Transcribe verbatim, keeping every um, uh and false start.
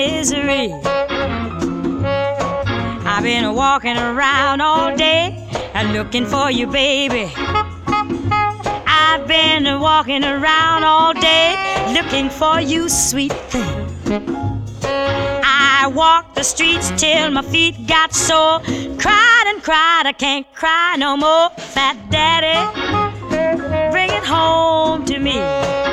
misery. I've been walking around all day and looking for you, baby. I've been walking around all day looking for you, sweet thing. I walked the streets till my feet got sore. Cried and cried, I can't cry no more. Fat Daddy, bring it home to me.